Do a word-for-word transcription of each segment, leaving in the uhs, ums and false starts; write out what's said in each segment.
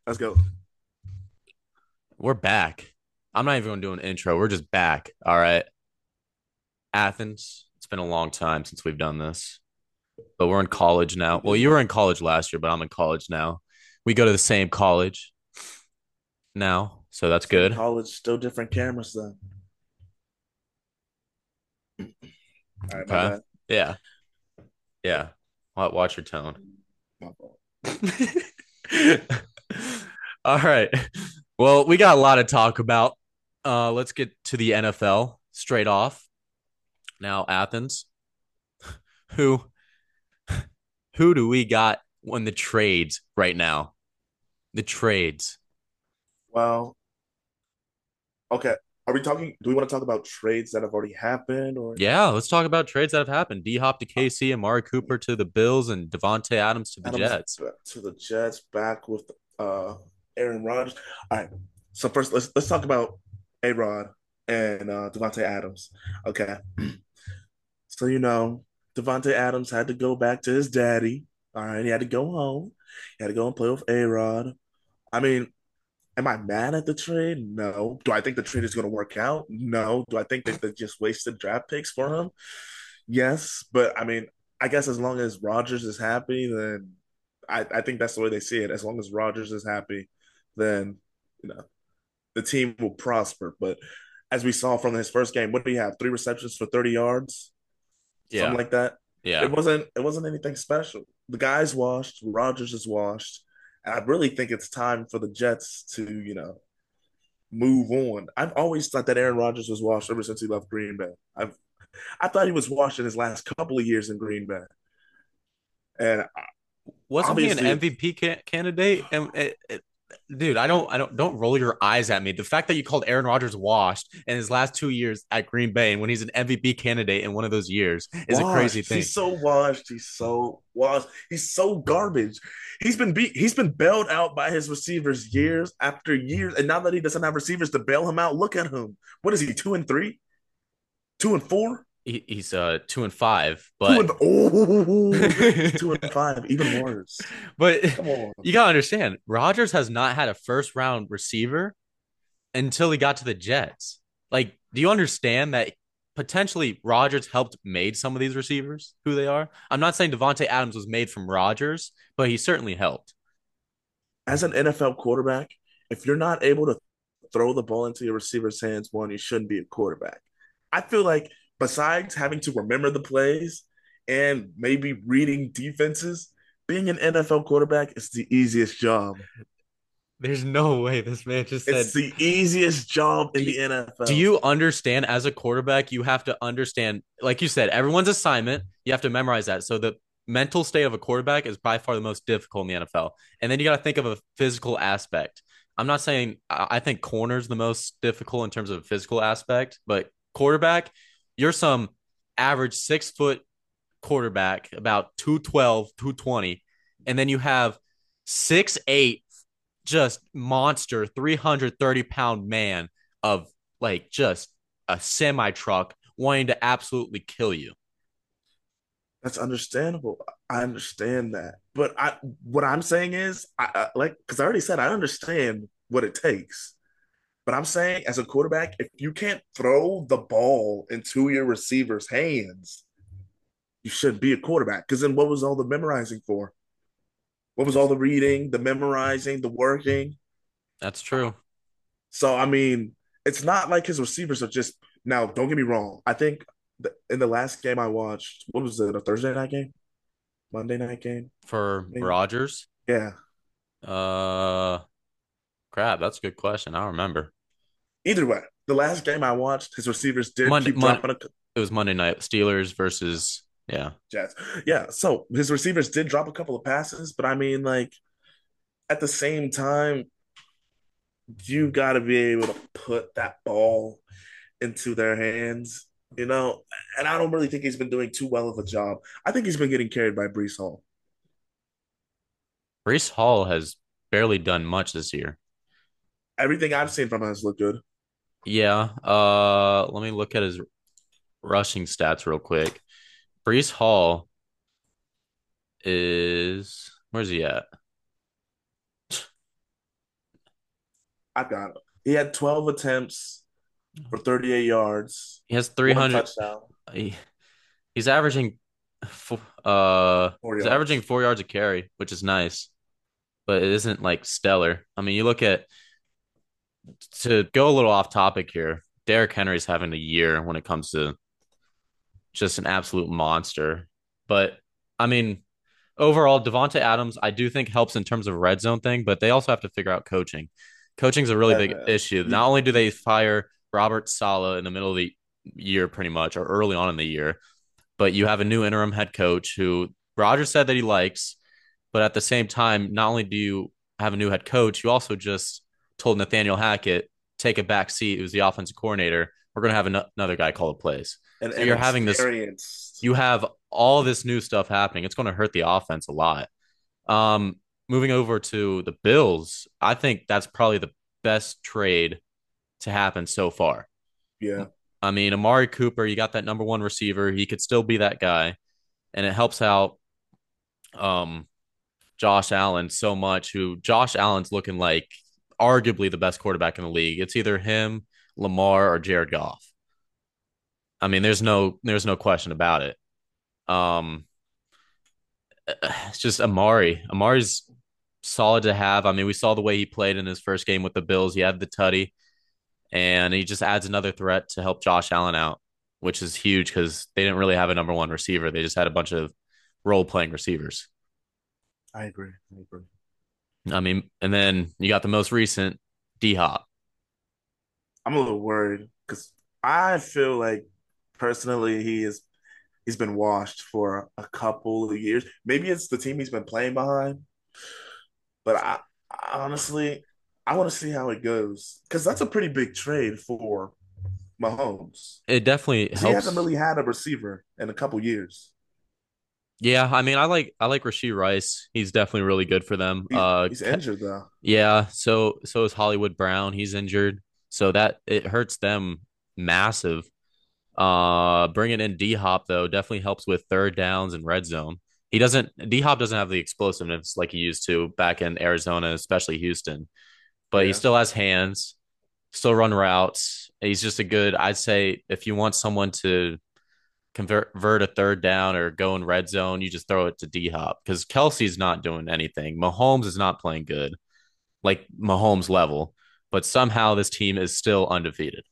Let's go. We're back. I'm not even going to do an intro. We're just back. All right. Athens. It's been a long time since we've done this, but we're in college now. It Well, is you were long. in college last year, but I'm in college now. We go to the same college now, so that's Same good. college, still different cameras though. All right, my Okay. bad. Yeah. Yeah. Watch your tone. My fault. All right. Well, we got a lot to talk about. Uh, let's get to the N F L straight off. Now, Athens, who who do we got on the trades right now? The trades. Well, okay. Are we talking? Do we want to talk about trades that have already happened, or Yeah, let's talk about trades that have happened. D Hop to uh, K C, Amari Cooper to the Bills, and Devontae Adams to the Adams Jets. back to the Jets, back with uh Aaron Rodgers? All right. So first, let's let's talk about A Rod and uh, Devontae Adams. Okay. So you know, Devontae Adams had to go back to his daddy. All right, he had to go home. He had to go and play with A Rod. I mean, am I mad at the trade? No. Do I think the trade is going to work out? No. Do I think that they just wasted draft picks for him? Yes. But I mean, I guess as long as Rodgers is happy, then I, I think that's the way they see it. As long as Rodgers is happy, then you know the team will prosper. But as we saw from his first game, what do you have? Three receptions for thirty yards, something Yeah, like that. It yeah. wasn't it wasn't anything special. The guy's washed, Rodgers is washed. And I really think it's time for the Jets to, you know, move on. I've always thought that Aaron Rodgers was washed ever since he left Green Bay. I've I thought he was washed in his last couple of years in Green Bay, and Wasn't he an obviously, it's M V P ca- candidate? And it, it, dude, I don't, I don't, don't roll your eyes at me. The fact that you called Aaron Rodgers washed in his last two years at Green Bay, and when he's an M V P candidate in one of those years, is a crazy washed. thing. He's so washed. He's so washed. He's so garbage. He's been beat. He's been bailed out by his receivers years after years, and now that he doesn't have receivers to bail him out, look at him. What is he? Two and three? Two and four? He, he's uh two and five, Two but and oh, he's two and five. Even worse. but Come on. you gotta understand, Rodgers has not had a first round receiver until he got to the Jets. Like, do you understand that potentially Rodgers helped made some of these receivers who they are? I'm not saying Devontae Adams was made from Rodgers, but he certainly helped. As an N F L quarterback, if you're not able to throw the ball into your receiver's hands, one, you shouldn't be a quarterback. I feel like besides having to remember the plays and maybe reading defenses, being an N F L quarterback is the easiest job. There's no way this man just It's said, the easiest job in do, the do N F L. you understand as a quarterback, you have to understand, like you said, everyone's assignment, you have to memorize that. So the mental state of a quarterback is by far the most difficult in the N F L. And then you got to think of a physical aspect. I'm not saying I think corner's the most difficult in terms of a physical aspect, but quarterback, you're some average six foot quarterback, about two twelve, two twenty, and then you have six eight, just monster, three hundred thirty pound man of like just a semi truck wanting to absolutely kill you. That's understandable. I understand that. But I what I'm saying is I, I like because I already said I understand what it takes. But I'm saying, as a quarterback, if you can't throw the ball into your receiver's hands, you shouldn't be a quarterback. Because then what was all the memorizing for? What was all It's, the reading, the memorizing, the working? that's true. So, I mean, it's not like his receivers are just. Now, don't get me wrong. I think the, in the last game I watched, what was it, a Thursday night game? Monday night game? For Maybe? Rodgers, Yeah. uh, crap, that's a good question. I don't remember. Either way, the last game I watched, his receivers did Monday, keep Monday, dropping a it was Monday night. Steelers versus yeah. Jets. Yeah. So his receivers did drop a couple of passes, but I mean, like, at the same time, you got to be able to put that ball into their hands, you know. And I don't really think he's been doing too well of a job. I think he's been getting carried by Brees Hall. Brees Hall has barely done much this year. Everything I've seen from him has looked good. Yeah. Uh, let me look at his rushing stats real quick. Brees Hall is where's he at? I got it. He had twelve attempts for thirty-eight yards, He has one three hundred. touchdown, He, he's averaging, uh, four he's averaging yards. four yards a carry, which is nice, but it isn't like stellar. I mean, you look at to go a little off topic here. Derrick Henry's having a year when it comes to just an absolute monster. But I mean, overall, Devonte Adams, I do think helps in terms of red zone thing, but they also have to figure out coaching. Coaching's a really Yeah, big man. issue. You, Not only do you, they fire Robert Saleh in the middle of the year, pretty much, or early on in the year, but you have a new interim head coach who Roger said that he likes, but at the same time, not only do you have a new head coach, you also just told Nathaniel Hackett take a back seat, who's the offensive coordinator. We're going to have an- another guy call the plays. and, So and you're having this, experienced. you have all this new stuff happening. It's going to hurt the offense a lot. Um, moving over to the Bills, I think that's probably the best trade to happen so far. Yeah. I mean, Amari Cooper, you got that number one receiver. He could still be that guy, and it helps out um, Josh Allen so much. Who Josh Allen's looking like arguably the best quarterback in the league. It's either him, Lamar, or Jared Goff. I mean, there's no there's no question about it. Um, it's just Amari. Amari's solid to have. I mean, we saw the way he played in his first game with the Bills. He had the tutty, and he just adds another threat to help Josh Allen out, which is huge because they didn't really have a number one receiver. They just had a bunch of role playing receivers. I agree. I agree. I mean, and then you got the most recent D Hop. I'm a little worried because I feel like personally he is he's been washed for a couple of years. Maybe it's the team he's been playing behind, but I, I honestly I want to see how it goes because that's a pretty big trade for Mahomes It definitely because he hasn't helps. really had a receiver in a couple years. Yeah, I mean, I like I like Rasheed Rice. He's definitely really good for them. He's Uh, he's injured though. yeah. So so is Hollywood Brown. He's injured, so that it hurts them massive. Uh, bringing in D Hop though definitely helps with third downs and red zone. He doesn't D Hop doesn't have the explosiveness like he used to back in Arizona, especially Houston, but he Yeah. still has hands, still run routes. He's just a good. I'd say if you want someone to convert, convert a third down or go in red zone, you just throw it to D Hop because Kelsey's not doing anything. Mahomes is not playing good, like Mahomes level, but somehow this team is still undefeated.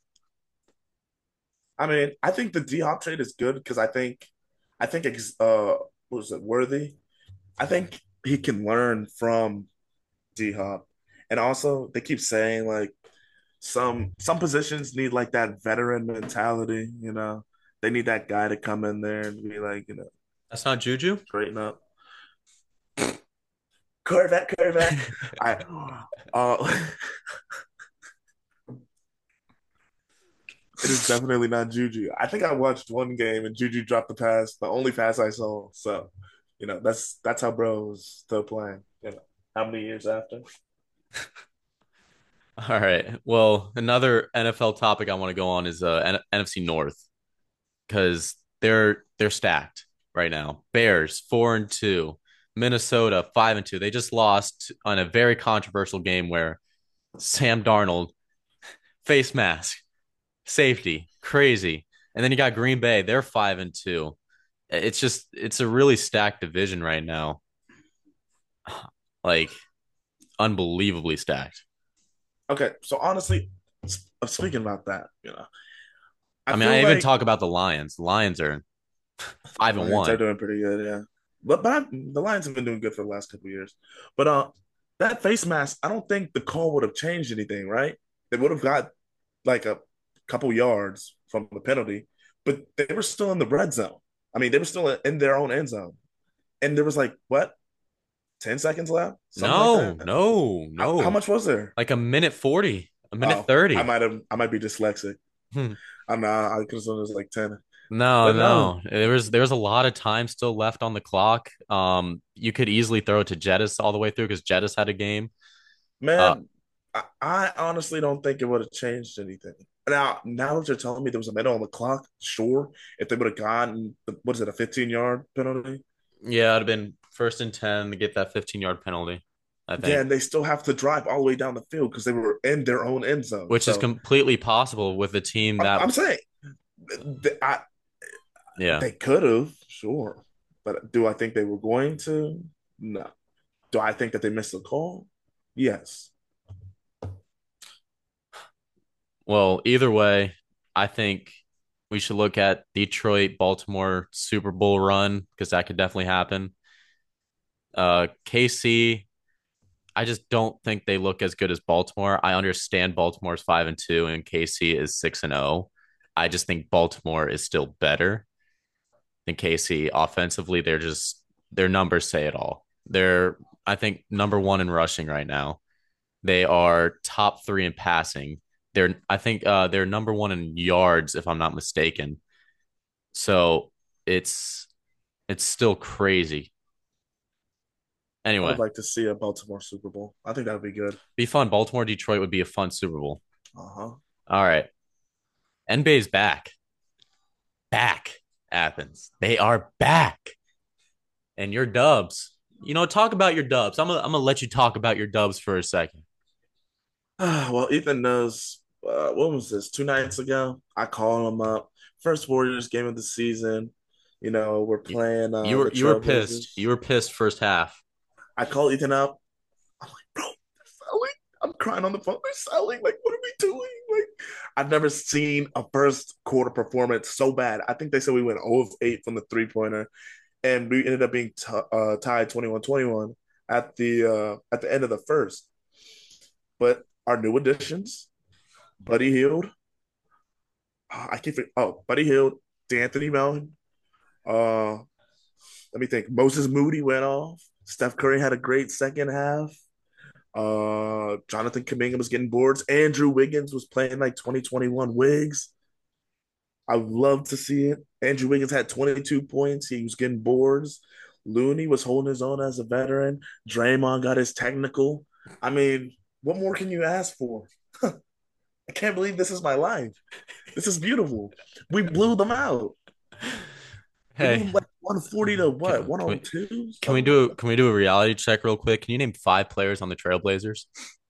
I mean, I think the D Hop trade is good because I think I think it's uh what was it Worthy? I think he can learn from D Hop. And also they keep saying like some some positions need like that veteran mentality, you know. They need that guy to come in there and be like, you know, That's not Juju. straighten up. Corvette, Corvette. I uh it is definitely not Juju. I think I watched one game and Juju dropped the pass, the only pass I saw. So, you know, that's that's how bro was still playing, you know, how many years after? All right. Well, another N F L topic I want to go on is uh, N- NFC North because they're they're stacked right now. Bears four and two, Minnesota five and two. They just lost on a very controversial game where Sam Darnold face mask, safety, crazy, and then you got Green Bay. They're five and two. It's just it's a really stacked division right now, like unbelievably stacked. Okay, so honestly, speaking about that, you know, I I mean, I feel even like talk about the Lions. The Lions are five and Lions are one. doing pretty good, yeah. But but I, the Lions have been doing good for the last couple of years. But uh, that face mask, I don't think the call would have changed anything, right? They would have got like a couple yards from the penalty, but they were still in the red zone. I mean, they were still in their own end zone, and there was like what ten seconds left, something like No, that. no, How how no. much was there? Like a minute forty, a minute Oh, I thirty. might have I might be dyslexic. Hmm. I'm not. I could have said it was like ten, No, but no, no. There was there's a lot of time still left on the clock. Um, you could easily throw it to Jettis all the way through because Jettis had a game. Uh, man. I, I honestly don't think it would have changed anything. Now, now that you're telling me there was a minute on the clock, sure. If they would have gotten, what is it, a fifteen yard penalty? yeah, it'd have been first and ten to get that fifteen yard penalty. I Yeah, think, and they still have to drive all the way down the field because they were in their own end zone. which is So completely possible with a team I'm, that, I'm saying th- I, yeah. they could have, sure. But do I think they were going to? No. Do I think that they missed the call? Yes. Well, either way, I think we should look at Detroit, Baltimore Super Bowl run because that could definitely happen. Uh, K C, I just don't think they look as good as Baltimore. I understand Baltimore's five and two and K C is six and zero. I just think Baltimore is still better than K C offensively. They're just their numbers say it all. They're I think number one in rushing right now. They are top three in passing. They're I think uh, they're number one in yards if I'm not mistaken. So it's it's still crazy. I would Anyway, like to see a Baltimore Super Bowl. I think that would be good. be fun. Baltimore Detroit would be a fun Super Bowl. Uh-huh. All right. N B A's back. Back, Athens. They are back. And your dubs. You know, talk about your dubs. I'm gonna I'm gonna let you talk about your dubs for a second. Well, Ethan knows. Uh, what was this? Two nights ago, I called him up. First Warriors game of the season. You know, we're You, playing you uh, were the you were pissed. Trailblazers. You were pissed first half. I call Ethan up. I'm like, bro, they're selling. I'm crying on the phone. They're selling. Like, what are we doing? Like, I've never seen a first quarter performance so bad. I think they said we went zero of eight from the three pointer, and we ended up being t- uh, tied twenty-one twenty-one at the uh, at the end of the first. But our new additions, Buddy Hield, uh, I keep it. Oh, Buddy Hield, D'Anthony Melton. Uh, let me think. Moses Moody went off. Steph Curry had a great second half. Uh, Jonathan Kuminga was getting boards. Andrew Wiggins was playing like twenty twenty-one Wigs. I would love to see it. Andrew Wiggins had twenty-two points. He was getting boards. Looney was holding his own as a veteran. Draymond got his technical. I mean, what more can you ask for? I can't believe this is my life. This is beautiful. We blew them out. We blew Hey, them like one forty to what? can, can we one oh two? can we Something like do can we do a reality check real quick? Can you name five players on the Trailblazers?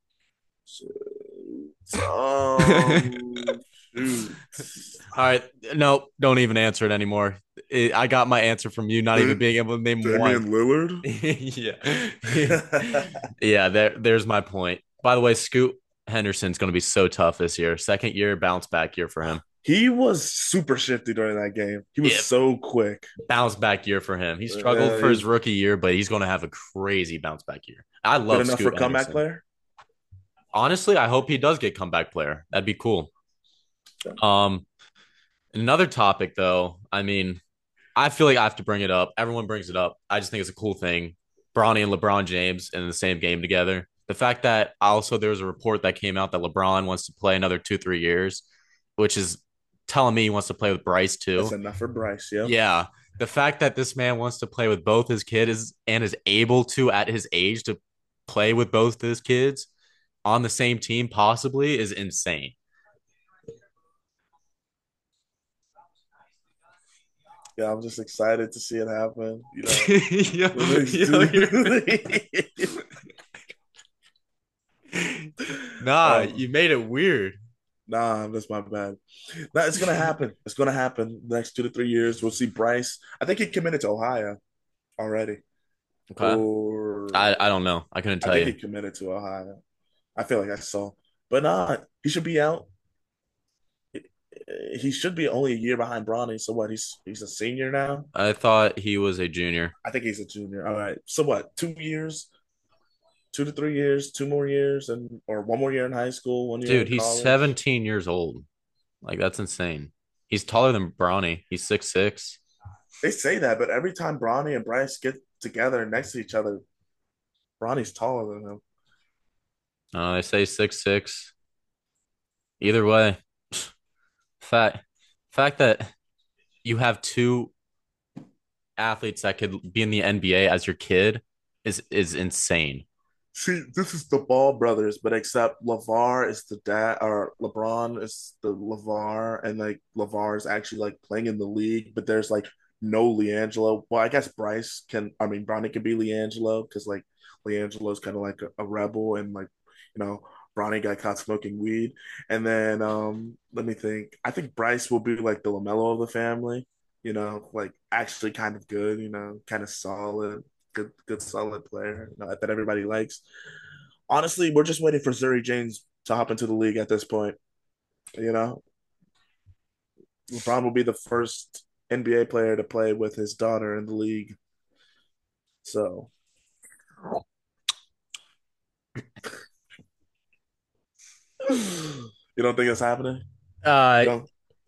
that. Um, shoot. All right, no, don't even answer it anymore. It, I got my answer from you, not even being able to name one. Damian Lillard. Yeah, yeah. There, there's my point. By the way, Scoot Henderson's going to be so tough this year. Second year bounce back year for him. He was super shifty during that game. He was Yeah, so quick. bounce back year for him. He struggled Uh, for his he's rookie year, but he's going to have a crazy bounce back year. I good love enough for Scoot a comeback Henderson. player. Honestly, I hope he does get comeback player. That'd be cool. Yeah. Um, another topic though. I mean, I feel like I have to bring it up. Everyone brings it up. I just think it's a cool thing. Bronny and LeBron James in the same game together. The fact that also there was a report that came out that LeBron wants to play another two, three years, which is telling me he wants to play with Bryce That's too. enough for Bryce. Yep. Yeah. The fact that this man wants to play with both his kids and is able to at his age to play with both his kids on the same team possibly is insane. Yeah, I'm just excited to see it happen. You know, yo, the next yo, two. nah, um, you made it weird. nah, that's my bad. Nah, it's gonna happen. It's gonna happen. The next two to three years, we'll see Bryce. I think he committed to Ohio already, Okay. or I, I don't know. I couldn't I tell think you. he committed to Ohio. I feel like I saw, but nah, he should be out. He should be only a year behind Bronny. So what? He's he's a senior now. I thought he was a junior. I think he's a junior. All right. So what? Two years, two to three years, two more years, and or one more year in high school, one year Dude, in he's college. seventeen years old. Like, that's insane. He's taller than Bronny. He's six six. They say that, but every time Bronny and Bryce get together next to each other, Bronny's taller than him. Uh, they say six six. Either way, fact fact that you have two athletes that could be in the N B A as your kid is is insane. See, this is the Ball brothers, but except LeVar is the dad, or LeBron is the LeVar, and like LeVar is actually like playing in the league, but there's like no LiAngelo. Well, I guess Bryce can, I mean, Bronny can be LiAngelo because like LiAngelo's kind of like a, a rebel, and like you know, Bronny got caught smoking weed. And then um, let me think. I think Bryce will be like the LaMelo of the family. You know, like actually kind of good. You know, kind of solid, good, good, solid player, you know, that everybody likes. Honestly, we're just waiting for Zuri James to hop into the league at this point. You know, LeBron will be the first N B A player to play with his daughter in the league. So you don't think it's happening? You Uh, don't?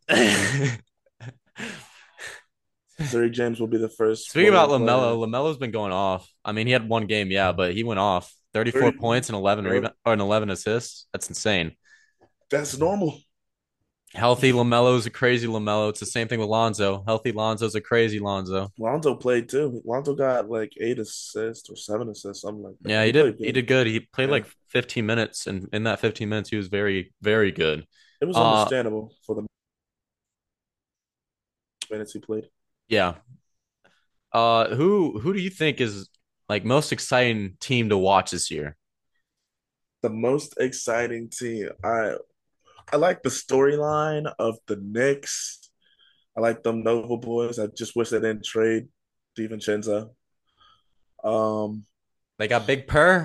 Zuri James will be the first Speaking about woman LaMelo, player. LaMelo's been going off. I mean, he had one game, yeah, but he went off. thirty-four Zuri, points and eleven yep, rebound or an eleven assists. That's insane. that's normal. Healthy LaMelo's a crazy LaMelo. It's the same thing with Lonzo. Healthy Lonzo's a crazy Lonzo. Lonzo played too. Lonzo got like eight assists or seven assists, something like that. Yeah, he He did played he good. did good. He played Yeah, like fifteen minutes, and in that fifteen minutes he was very very good. it was Uh understandable for the minutes he played. yeah. Uh who who do you think is like most exciting team to watch this year? The most exciting team. I I like the storyline of the Knicks. I like them Nova boys. I just wish they didn't trade DiVincenzo. Um, They got Big Purr.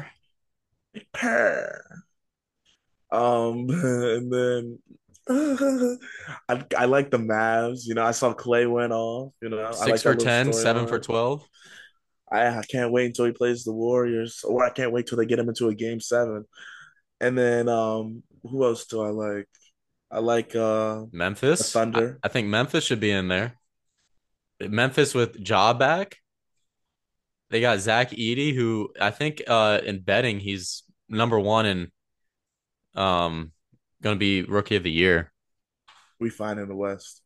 um, and then I I like the Mavs. You know, I saw Clay went off. You know, I Six like that for little ten, seven for storyline. twelve. I, I can't wait until he plays the Warriors, or I can't wait till they get him into a game seven. And then um, who else do I like? I like uh the Memphis. I, Thunder. I think Memphis should be in there. Memphis with Ja back. They got Zach Edey, who I think uh in betting he's number one and um gonna be rookie of the year. We find in the West.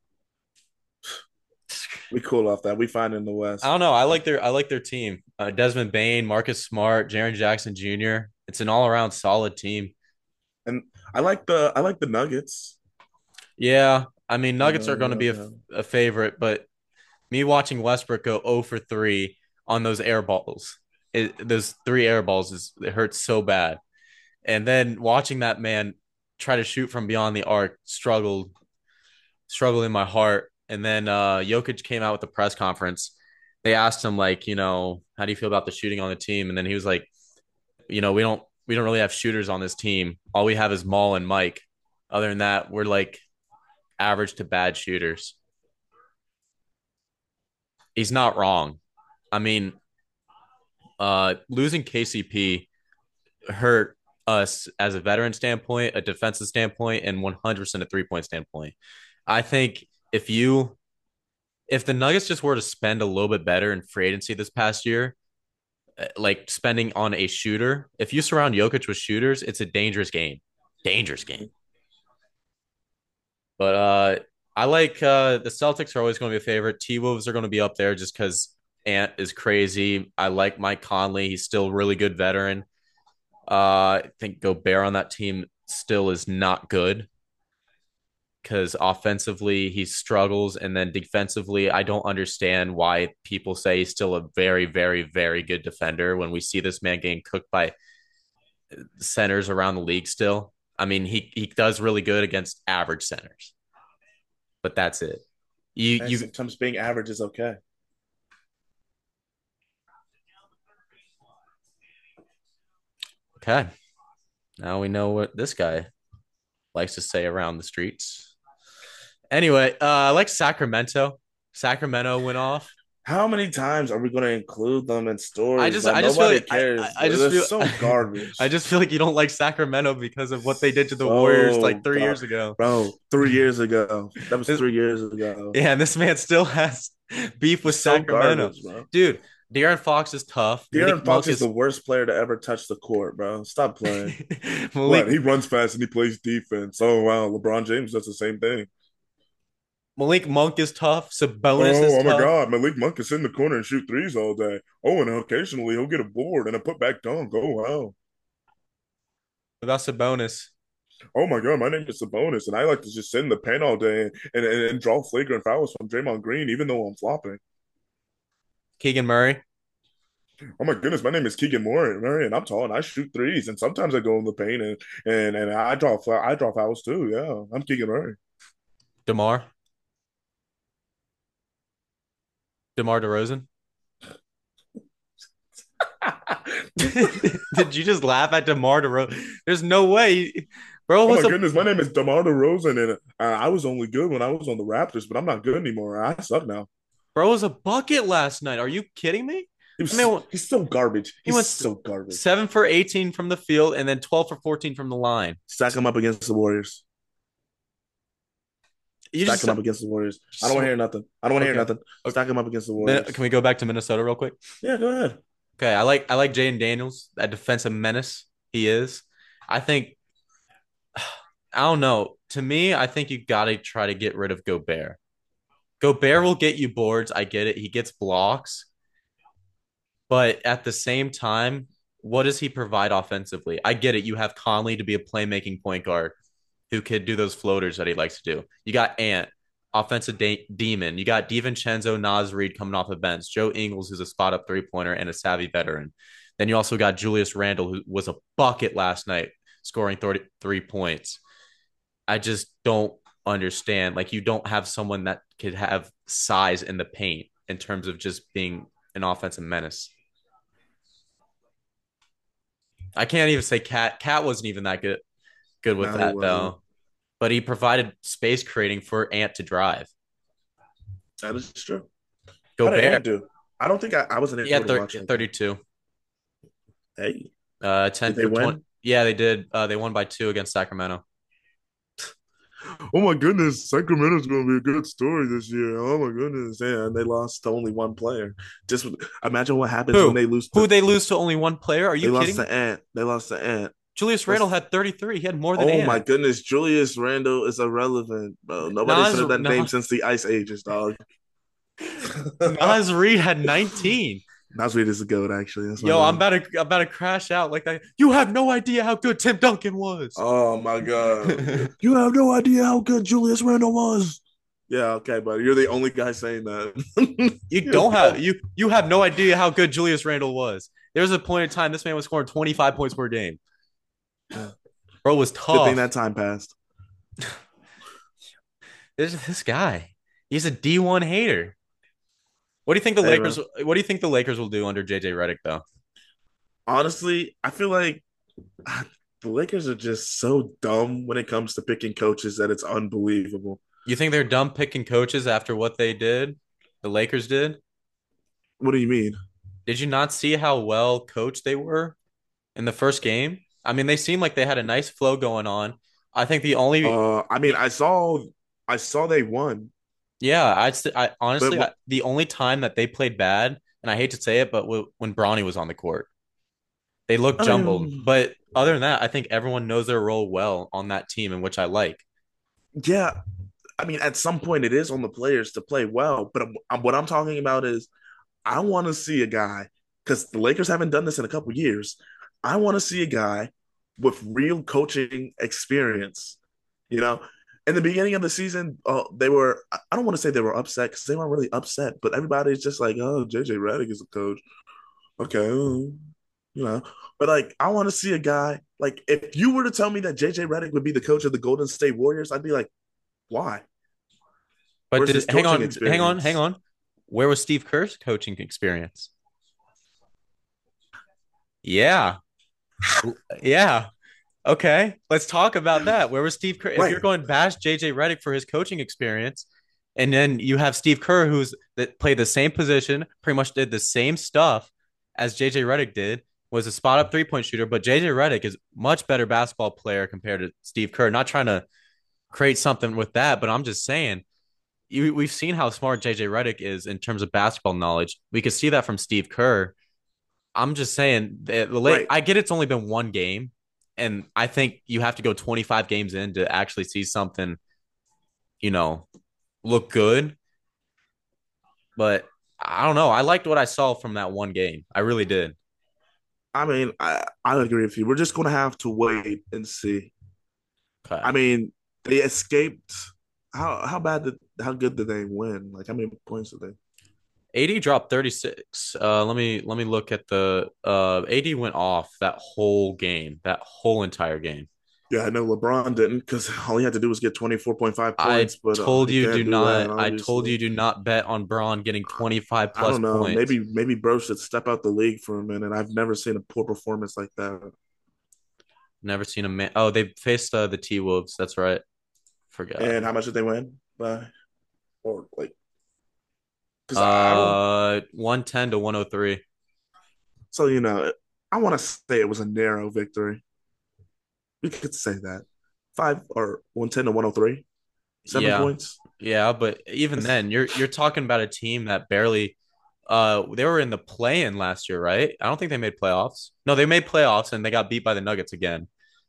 We cool off that. We find in the I West. don't know. I like their I like their team. Uh, Desmond Bain, Marcus Smart, Jaren Jackson Junior It's an all around solid team. And I like the I like the Nuggets. Yeah, I mean You Nuggets are going to know, be a, yeah. a favorite, but me watching Westbrook go zero for three on those air balls, it, those three air balls is it hurts so bad. And then watching that man try to shoot from beyond the arc struggled, struggled in my heart. And then uh, Jokic came out with the press conference. They asked him like, you know, how do you feel about the shooting on the team? And then he was like, you know, we don't we don't really have shooters on this team. All we have is Maul and Mike. Other than that, we're like average to bad shooters. He's not wrong. I mean, uh, losing K C P hurt us as a veteran standpoint, a defensive standpoint, and one hundred percent a three point standpoint. I think if you if the Nuggets just were to spend a little bit better in free agency this past year, uh, like spending on a shooter, if you surround Jokic with shooters, it's a dangerous game. Dangerous game. But uh I like uh the Celtics are always going to be a favorite. T Wolves are going to be up there just because Ant is crazy. I like Mike Conley. He's still a really good veteran. Uh, I think Gobert on that team still is not good because offensively he struggles, and then defensively, I don't understand why people say he's still a very, very, very good defender when we see this man getting cooked by centers around the league still. I mean, he he does really good against average centers, but that's it. You And you sometimes being average is okay. okay? Now we know what this guy likes to say around the streets. Anyway, uh, I like Sacramento. Sacramento went off. How many times are we going to include them in I stories, just man? I just feel Nobody like I I cares. I just They're feel so I garbage. just feel like you don't like Sacramento because of what they did to the Warriors So like three gar- years ago. Bro, three years ago. That was This, three years ago. yeah, and this man still has beef They're with so Sacramento. garbage, bro. Dude, De'Aaron Fox is tough. De'Aaron Malik Fox Monk is the is worst player to ever touch the court, bro. Stop playing. Malik What? He runs fast and he plays defense. Oh wow, LeBron James does the same thing. Malik Monk is tough. Sabonis Oh, is oh my tough. God, Malik Monk can sit in the corner and shoot threes all day. Oh, and occasionally he'll get a board and a putback dunk. Oh wow. What about Sabonis? Oh my God, my name is Sabonis, and I like to just sit in the paint all day and, and, and draw flagrant fouls from Draymond Green, even though I'm flopping. Keegan Murray. Oh my goodness, my name is Keegan Moore, Murray, and I'm tall and I shoot threes, and sometimes I go in the paint and and and I draw I draw fouls too. Yeah, I'm Keegan Murray. DeMar, DeMar DeRozan. Did you just laugh at DeMar DeRozan? There's no way, bro. Oh Was my a goodness, my name is DeMar DeRozan, and uh, I was only good when I was on the Raptors, but I'm not good anymore. I suck now. bro was a bucket last night. Are you kidding me? He I was, mean, he's so garbage. he He's went so garbage. seven for eighteen from the field and then twelve for fourteen from the line. Stack him up against the Warriors. You Stack just him up against the Warriors. I don't want to so hear nothing. I don't want to hear okay. nothing. Okay. Stack him up against the Can Warriors. we go back to Minnesota real quick? Yeah, go ahead. Okay, I like I like Jaden Daniels, that defensive menace he is. I think I don't know. To me, I think you got to try to get rid of Gobert. Gobert will get you boards. I get it. He gets blocks, but at the same time, what does he provide offensively? I get it. You have Conley to be a playmaking point guard who could do those floaters that he likes to do. You got Ant, offensive de- demon. You got DiVincenzo, Naz Reid coming off the bench. Joe Ingles, who's a spot up three pointer and a savvy veteran. Then you also got Julius Randle, who was a bucket last night, scoring thirty-three points. I just don't understand. Like, you don't have someone that could have size in the paint in terms of just being an offensive menace. I can't even say Cat. Cat wasn't even that good good with No, he that wasn't. though. But he provided space creating for Ant to drive. That is true. How did Gobert, Ant do? I don't think I, I wasn't he had able to watch that game. thirty-two. Hey, Uh, ten did they for twenty. win? Yeah, they did. Uh, they won by two against Sacramento. Oh my goodness, Sacramento's going to be a good story this year. Oh my goodness, and they lost to only one player. Just imagine what happens when Who? they lose Who to they lose to only one player? Are they you lost kidding me? to Ant. They lost to Ant. Julius Randle That's, had thirty-three. He had more than oh my Ant. goodness, Julius Randle is irrelevant, bro. Nobody's Nas heard that name Nas, since the Ice Ages, dog. Nas Reed had nineteen. Nasrid is a goat, actually. That's my Yo, I'm man. about to I'm about to crash out like that. You have no idea how good Tim Duncan was. Oh my god, you have no idea how good Julius Randle was. Yeah, okay, but you're the only guy saying that. You You're don't the have only- you you have no idea how good Julius Randle was. There was a point in time this man was scoring twenty-five points per game. Bro was Good thing tough. that time passed. This this guy. He's a D one hater. What do you think the Hey, Lakers man. what do you think the Lakers will do under J J Redick though? Honestly, I feel like the Lakers are just so dumb when it comes to picking coaches that it's unbelievable. You think they're dumb picking coaches after what they did? The Lakers did? What do you mean? Did you not see how well coached they were in the first game? I mean, they seemed like they had a nice flow going on. I think the only Uh, I mean, the I saw, I saw they won, yeah, I'd st- I but honestly I, what, the only time that they played bad, and I hate to say it, but w- when Bronny was on the court, they looked I jumbled. mean, But other than that, I think everyone knows their role well on that team, and which I like. yeah, I mean, at some point it is on the players to play well, but I'm, I'm- what I'm talking about is I want to see a guy because the Lakers haven't done this in a couple years. I want to see a guy with real coaching experience. You know, in the beginning of the season, uh, they were, I don't want to say they were upset because they weren't really upset, but everybody's just like, oh, J J Redick is a coach. Okay. You know, but like, I want to see a guy, like, if you were to tell me that J J Redick would be the coach of the Golden State Warriors, I'd be like, why? But Where's did, his hang coaching on, hang on, hang experience? on. Where was Steve Kerr's coaching experience? Yeah, yeah. Okay, let's talk about that. Where was Steve Kerr? If you're Right. going to bash J J Redick for his coaching experience, and then you have Steve Kerr, who's that played the same position, pretty much did the same stuff as J J Redick did, was a spot up three point shooter, but J J Redick is much better basketball player compared to Steve Kerr. Not trying to create something with that, but I'm just saying you, we've seen how smart J J Redick is in terms of basketball knowledge. We could see that from Steve Kerr. I'm just saying the, the late. Right. I get it's only been one game, and I think you have to go twenty-five games in to actually see something, you know, look good. But I don't know. I liked what I saw from that one game. I really did. I mean, I, I agree with you. We're just going to have to wait and see. Okay. I mean, they escaped. How how bad did how good did they win? Like how many points did they? A D dropped thirty-six. Uh, let me let me look at the uh A D went off that whole game, that whole entire game. Yeah, I know LeBron didn't because all he had to do was get twenty-four point five I points, but uh, told he you do can't do that, not I told obviously. you do not bet on Braun getting twenty-five I plus don't know. points. Maybe maybe bro should step out the league for a minute. I've never seen a poor performance like that. Never seen a man. Oh, they faced uh, the T Wolves. That's right. Forgot. And how much did they win by? Or like, because I, I don't. Uh, one ten to one oh three. So you know, I want to say it was a narrow victory. We could say that five or one ten to one hundred three, seven Yeah. points. Yeah, but even That's, then, you're you're talking about a team that barely uh they were in the play-in last year, right? I don't think they made playoffs. No, they made playoffs and they got beat by the Nuggets again.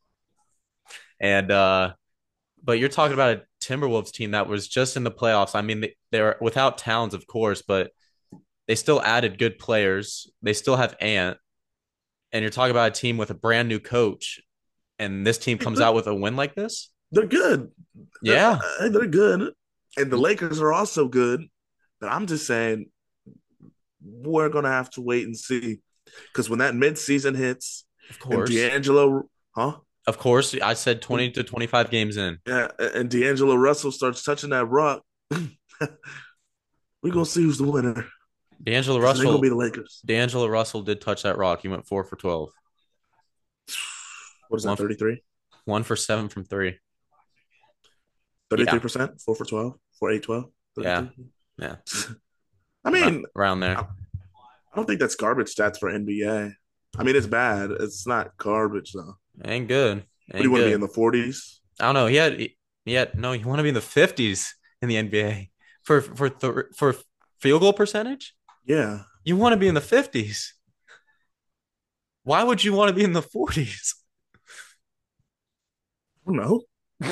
And uh but you're talking about a Timberwolves team that was just in the playoffs. I mean, they, they're without Towns, of course, but they still added good players. They still have Ant, and you're talking about a team with a brand new coach, and this team comes they're, out with a win like this. they're good. They're Yeah, uh, they're good, and the Lakers are also good. But I'm just saying we're gonna have to wait and see because when that midseason hits of and course, D'Angelo, huh? of course. I said And, twenty to twenty-five games in. yeah, and D'Angelo Russell starts touching that rock. We're gonna see who's the winner D'Angelo because it ain't gonna be Russell, the Lakers. D'Angelo Russell did touch that rock. He went four for twelve, What is that? one thirty-three? one for seven from three. thirty-three Yeah, percent, four for twelve, four eight twelve, yeah, thirty-three. yeah, I around, mean, around there. I don't think that's garbage stats for N B A. I mean, it's bad. It's not garbage though. Ain't good. What do you Ain't want to be in good. the forties? I don't know. He had he had no. You want to be in the fifties in the N B A for for th- for field goal percentage. Yeah, You want to be in the fifties. Why would you want to be in the forties? I don't know.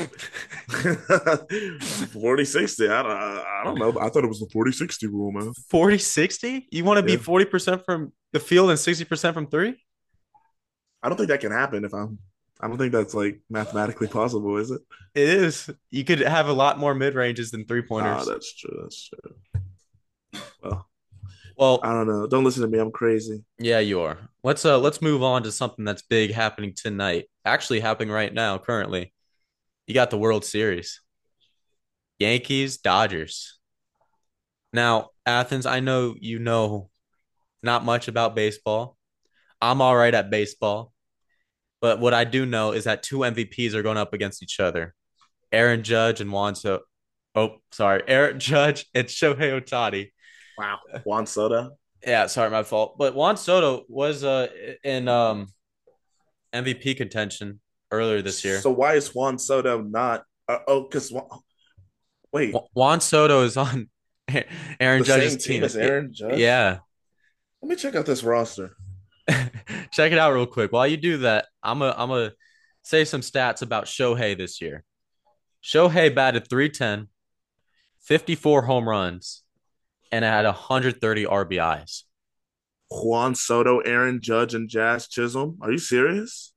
forty sixty. I don't, I don't know. I thought it was the forty sixty rule, man. Forty sixty. You want to be Yeah. forty percent from the field and sixty percent from three? I don't think that can happen if I'm, I don't think that's like mathematically possible, is it? It is. You could have a lot more mid ranges than three Ah, pointers. that's true. That's true. Well, I Well, don't know. Don't listen to me. I'm crazy. yeah, you are. Let's uh let's move on to something that's big happening tonight. Actually happening right now, currently. You got the World Series. Yankees, Dodgers. Now, Athens, I know you know not much about baseball. I'm all right at baseball, but what I do know is that two M V Ps are going up against each other. Aaron Judge and Juan So Oh, sorry. Aaron Judge and Shohei Ohtani. Wow. Juan Soto. Yeah, sorry, my fault. But Juan Soto was uh in um M V P contention earlier this year. So why is Juan Soto not? Uh, oh, because wait, Juan Soto is on Aaron the Judge's same team team. as Aaron Judge. Yeah. Let me check out this roster. Check it out real quick. While you do that, I'm a I'm a say some stats about Shohei this year. Shohei batted three ten, fifty-four home runs, and had one hundred thirty R B Is. Juan Soto, Aaron Judge, and Jazz Chisholm. Are you serious?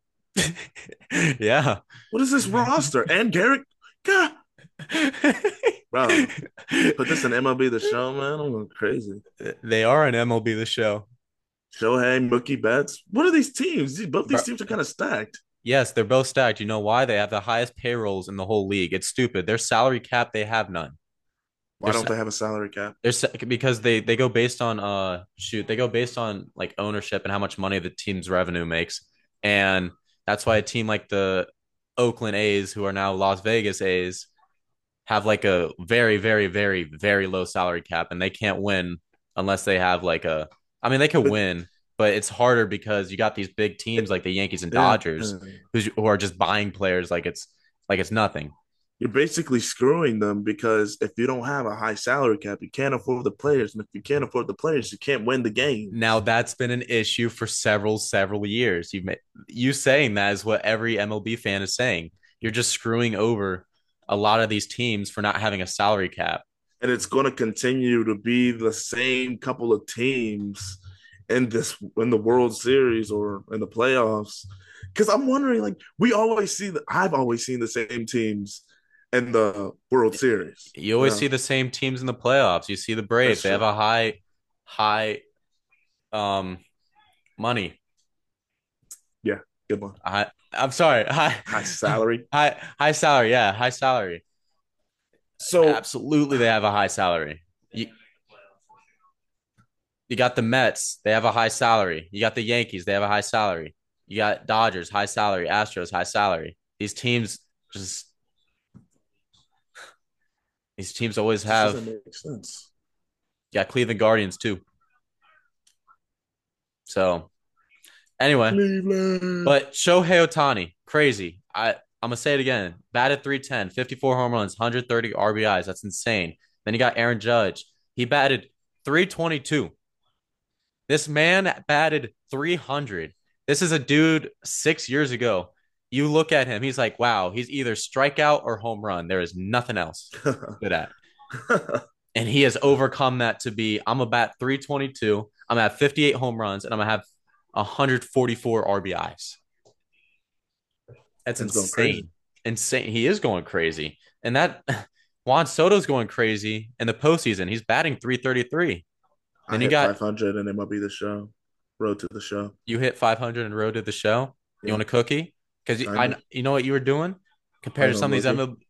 Yeah. What is this roster? And Garrett, God, bro, put this in M L B The Show, man. I'm going crazy. They are an M L B The Show. Shohei, Mookie Betts. What are these teams? Both these teams are kind of stacked. Yes, they're both stacked. You know why? They have the highest payrolls in the whole league. It's stupid. Their salary cap, they have none. Why They're don't they have a salary cap? they're because they they go based on uh shoot they go based on like ownership and how much money the team's revenue makes, and that's why a team like the Oakland A's, who are now Las Vegas A's, have like a very very very very low salary cap, and they can't win unless they have like a. I mean, they could But win, but it's harder because you got these big teams like the Yankees and yeah, Dodgers who's, who are just buying players like it's like it's nothing. you're basically screwing them because if you don't have a high salary cap, you can't afford the players, and if you can't afford the players, you can't win the game. Now that's been an issue for several several years. You you saying that is what every M L B fan is saying. You're just screwing over a lot of these teams for not having a salary cap. And it's going to continue to be the same couple of teams in this in the World Series or in the playoffs. Because I'm wondering, like, we always see that I've always seen the same teams in the World Series. You You always know, see the same teams in the playoffs. You see the Braves; that's they have true. a high high um money. Yeah, good one. I I'm sorry, high High salary. high high salary. Yeah, high salary. So Absolutely, they have a high salary. You, you got the Mets, they have a high salary. You got the Yankees, they have a high salary. You got Dodgers, high salary. Astros, high salary. These teams just these teams always this have. doesn't make sense. You got Cleveland Guardians too. So anyway, Cleveland. but Shohei Ohtani, crazy. I I'm gonna say it again. Batted three ten, fifty-four home runs, one hundred thirty R B Is. That's insane. Then you got Aaron Judge. He batted three twenty-two. This man batted three hundred. This is a dude six years ago. You look at him, he's like, wow, he's either strikeout or home run. There is nothing else good at. And he has overcome that to be, I'm going to bat three twenty-two. I'm going to have fifty-eight home runs, and I'm going to have one hundred forty-four R B Is. That's It's going crazy. insane. Insane. He is going crazy. And that Juan Soto's going crazy in the postseason. He's batting three thirty-three. I Then you hit got five hundred and it might be the show. Road to the show. you hit five hundred and road to the show. You Yeah, want a cookie? Because kind I, of. you know what you were doing compared to Playing on some of these Mookie. M L B.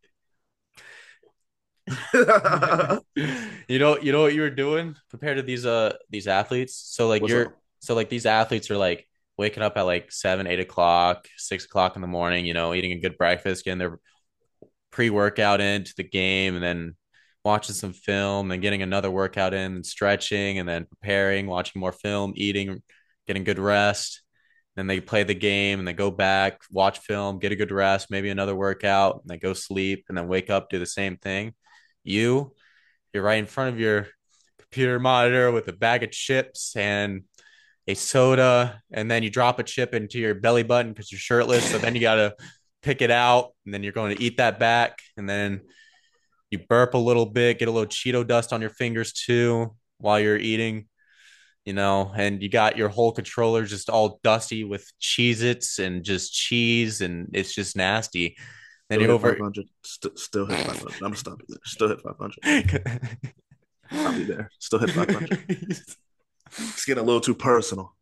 you know, you know what you were doing compared to these uh these athletes. So like What's you're up? so like these athletes are like waking up at like seven, eight o'clock, six o'clock in the morning. You know, eating a good breakfast, getting their pre workout into the game, and then watching some film, and getting another workout in, and stretching, and then preparing, watching more film, eating, getting good rest. Then they play the game and they go back, watch film, get a good rest, maybe another workout, and then go sleep, and then wake up, do the same thing. You, you're right in front of your computer monitor with a bag of chips and a soda, and then you drop a chip into your belly button because you're shirtless. So then you got to pick it out, and then you're going to eat that back, and then you burp a little bit, get a little Cheeto dust on your fingers too while you're eating, you know, and you got your whole controller just all dusty with Cheez Its and just cheese, and it's just nasty. Then Still you hit over. five hundred. St- still hit five hundred. I'm going to stop you there. Still hit five hundred. Stop you there. Still hit five hundred. It's getting a little too personal.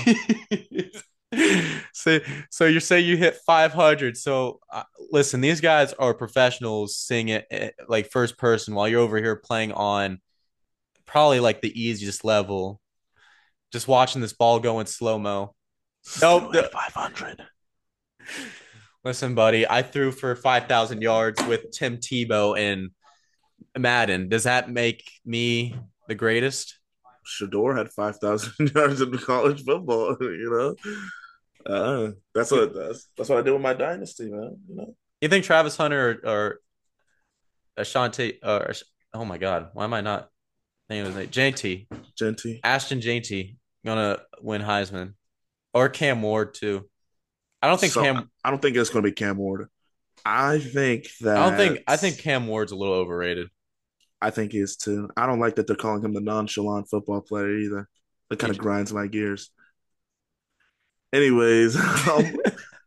so, so you're saying you hit five hundred. So, uh, listen, these guys are professionals singing it eh, like first person while you're over here playing on probably like the easiest level, just watching this ball go in slow mo. Still Nope. hit five hundred. Listen, buddy, I threw for five thousand yards with Tim Tebow in Madden. Does that make me the greatest? Shador had five thousand yards in college football, you know? Uh, that's You, what that's that's what I did with my dynasty, man. You know, you think Travis Hunter or, or Ashante or oh my God, why am I not name his name? Janty, Genty. Ashton Janty gonna win Heisman or Cam Ward too. I don't think So Cam. I don't think it's going to be Cam Ward. I think I don't think. that I think Cam Ward's a little overrated. I think he is too. I don't like that they're calling him the nonchalant football player either. It kind of He, grinds my gears. Anyways, um,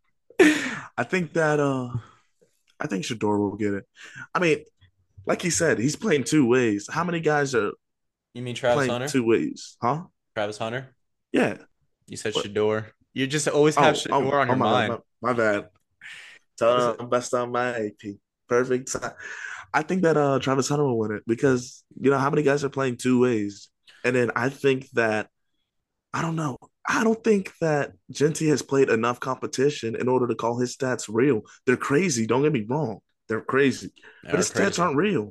I think that uh, I think Shador will get it. I mean, like he said, he's playing two ways. How many guys are you mean Travis playing Hunter? two ways? Huh? Travis Hunter? Yeah. You said What? Shador. You just always have Oh, oh, Shador on oh your my bad, mind. my, my bad. Is it? Tell best on my A P. Perfect. I think that uh Travis Hunter will win it because you know how many guys are playing two ways, and then I think that I don't know. I don't think that Genty has played enough competition in order to call his stats real. They're crazy. Don't get me wrong. They're crazy, They but are his stats crazy. aren't real.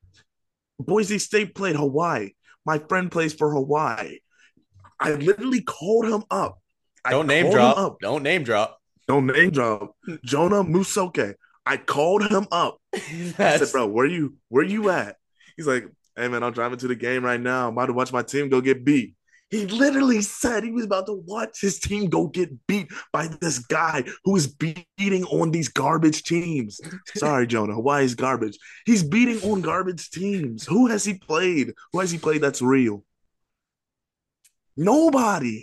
Boise State played Hawaii. My friend plays for Hawaii. I literally called him up. I Don't name called him drop. up. Don't name drop. Don't name drop. Jonah Musoke. I called him up. I said, That's bro, where you where you at? He's like, hey man, I'm driving to the game right now. I'm about to watch my team go get beat. He literally said he was about to watch his team go get beat by this guy who is beating on these garbage teams. Sorry, Jonah. Hawaii's garbage. He's beating on garbage teams. Who has he played? Who has he played that's real? Nobody.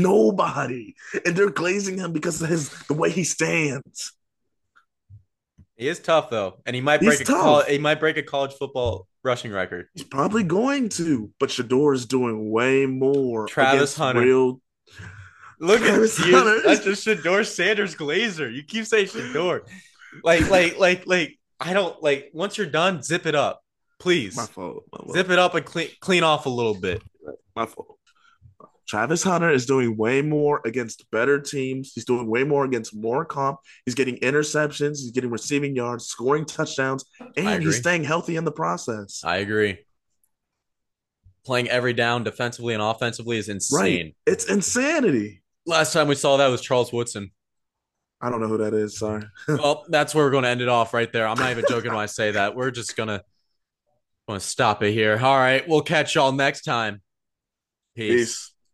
Nobody. And they're glazing him because of his the way he stands. He is tough though, and he might break He's a college. tough. He might break a college football rushing record. He's probably going to, but Shador is doing way more Travis against Hunter. real Look at Travis you. Hunter. That's just Shador Sanders Glazer. You keep saying Shador. Like, like, like, like. I don't like. Once you're done, zip it up, My please. fault. My Zip fault. it up and clean clean off a little bit. My fault. Travis Hunter is doing way more against better teams. He's doing way more against more comp. He's getting interceptions. He's getting receiving yards, scoring touchdowns, I and he's agree. staying healthy in the process. I agree. Playing every down defensively and offensively is Right. insane. It's insanity. Last time we saw that was Charles Woodson. I don't know who that is. Sorry. Well, that's where we're going to end it off right there. I'm not even joking when I say that. We're just gonna going to stop it here. All right, we'll catch y'all next time. Peace. Peace.